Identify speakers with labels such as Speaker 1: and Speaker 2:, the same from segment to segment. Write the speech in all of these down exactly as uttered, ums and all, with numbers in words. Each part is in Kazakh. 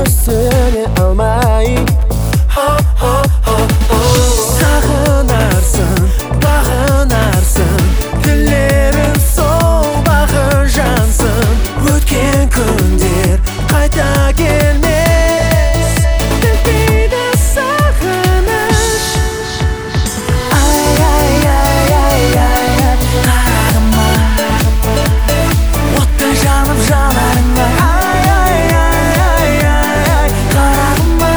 Speaker 1: түсіне алмай сағынарсың, бағынарсың, тілерім сол бағы жансың. Өткен күндер қайта келмес, бітпейді сағыныш. Ай, ай, ай, ай, ай, қарағыма оттай жанып жанарыңа. Ай, ай, ай, ай, ай, қарағыма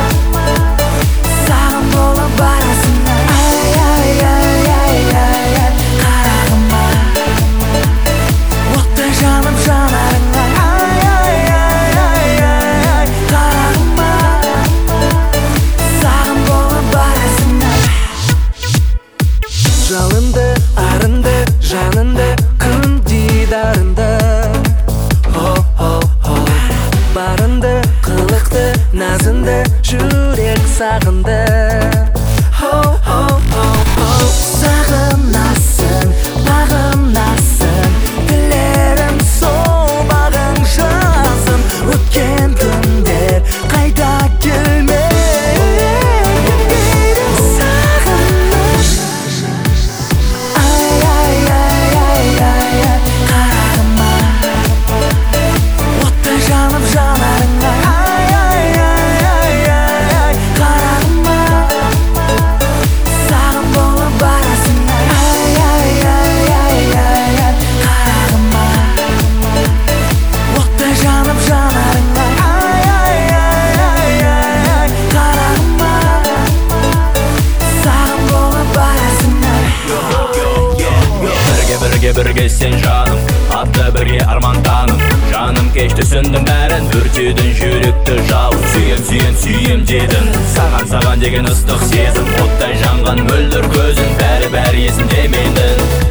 Speaker 1: саған болып барасың. Ай, ай, ай, ай, ай, қарағыма оттай жанып жанарыңа. Ай, ай, ай, ай, ай, қарағыма саған болып барасың. Жалынды, арынды, жанынды, күн дидарынды, барынды, қылықты, назынды, жүрек сағынды. Сағынасың, бағынасың, тілерім сол бағың жасын. Өткен күндер қайта келмес, бітпейді сағыныш. Ай, ай, ай, ай, ай, қарағыма оттай жанып жанарыңа. Ай, ай, ай, ай, ай, қарағыма саған болып барасың. Ай, ай, ай, ай, ай, қарағыма оттай жанып жанарыңа. Ай, ай, ай, ай, қарағыма саған болып барасың.
Speaker 2: Бірге бірге бірге сен жаным, атты бірге арман таным. Жаным кешті сүндім бәрін, өртедің жүректі жалын. Сүйем сүйем сүйем дедің, саған саған деген ыстық сезім. Оттай жанған мөлдір көзің, бәрі бәрі есімде менің.